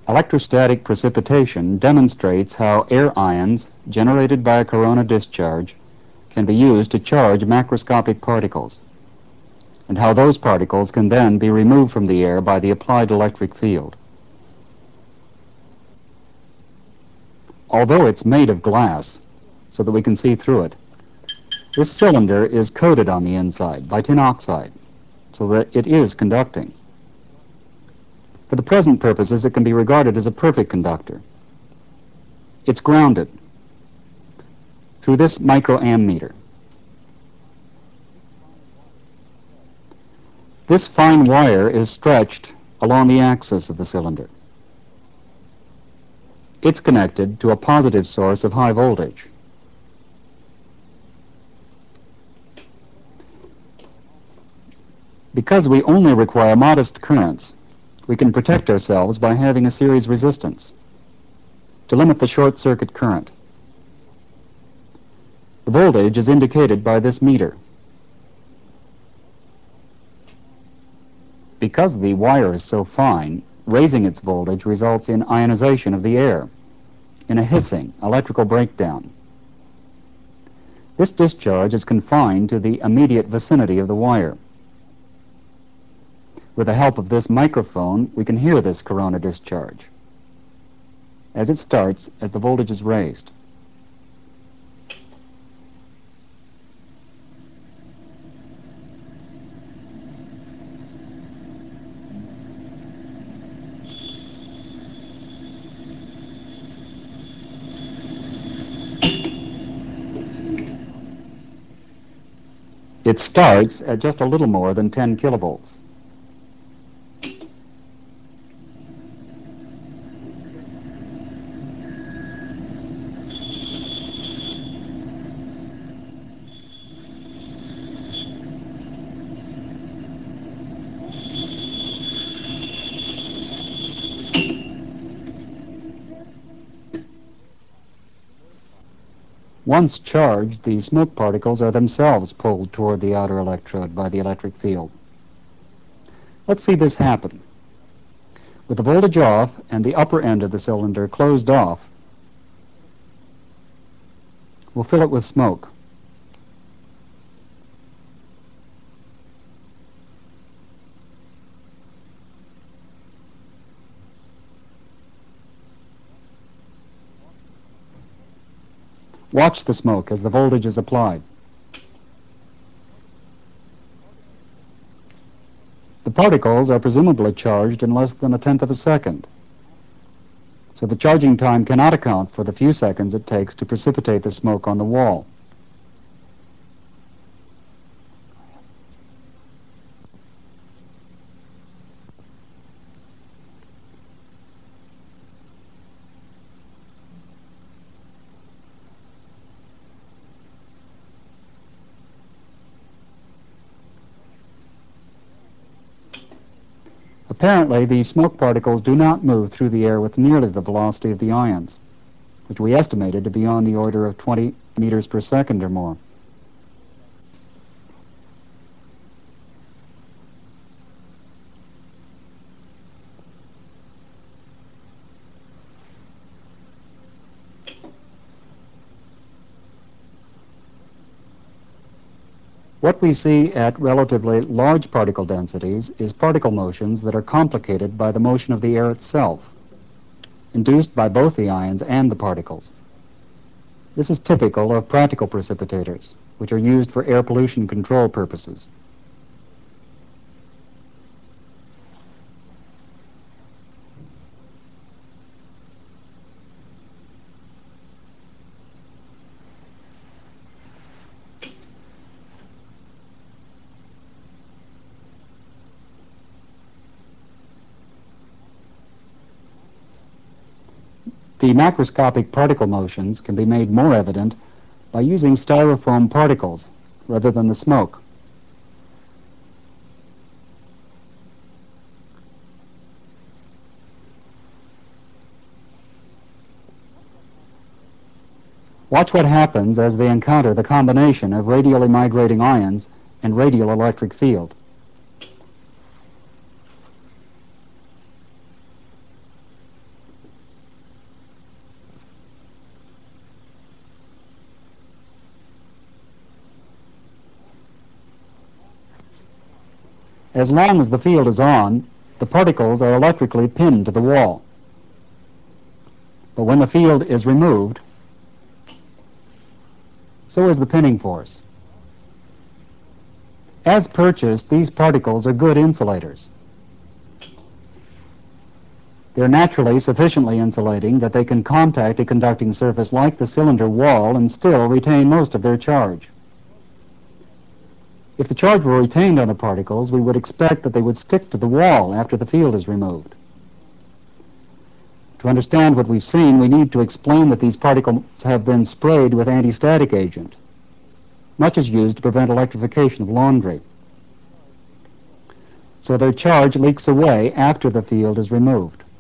Electrostatic precipitation demonstrates how air ions generated by a corona discharge can be used to charge macroscopic particles, and how those particles can then be removed from the air by the applied electric field. Although it's made of glass, so that we can see through it, this cylinder is coated on the inside by tin oxide, so that it is conducting. For the present purposes, it can be regarded as a perfect conductor. It's grounded through this microammeter. This fine wire is stretched along the axis of the cylinder. It's connected to a positive source of high voltage. Because we only require modest currents, we can protect ourselves by having a series resistance to limit the short circuit current. The voltage is indicated by this meter. Because the wire is so fine, raising its voltage results in ionization of the air, in a hissing electrical breakdown. This discharge is confined to the immediate vicinity of the wire. With the help of this microphone, we can hear this corona discharge as it starts as the voltage is raised. It starts at just a little more than 10 kilovolts. Once charged, the smoke particles are themselves pulled toward the outer electrode by the electric field. Let's see this happen. With the voltage off and the upper end of the cylinder closed off, we'll fill it with smoke. Watch the smoke as the voltage is applied. The particles are presumably charged in less than a tenth of a second, so the charging time cannot account for the few seconds it takes to precipitate the smoke on the wall. Apparently, the smoke particles do not move through the air with nearly the velocity of the ions, which we estimated to be on the order of 20 meters per second or more. What we see at relatively large particle densities is particle motions that are complicated by the motion of the air itself, induced by both the ions and the particles. This is typical of practical precipitators, which are used for air pollution control purposes. The macroscopic particle motions can be made more evident by using styrofoam particles rather than the smoke. Watch what happens as they encounter the combination of radially migrating ions and radial electric field. As long as the field is on, the particles are electrically pinned to the wall. But when the field is removed, so is the pinning force. As purchased, these particles are good insulators. They're naturally sufficiently insulating that they can contact a conducting surface like the cylinder wall and still retain most of their charge. If the charge were retained on the particles, we would expect that they would stick to the wall after the field is removed. To understand what we've seen, we need to explain that these particles have been sprayed with anti-static agent, much is used to prevent electrification of laundry. So their charge leaks away after the field is removed.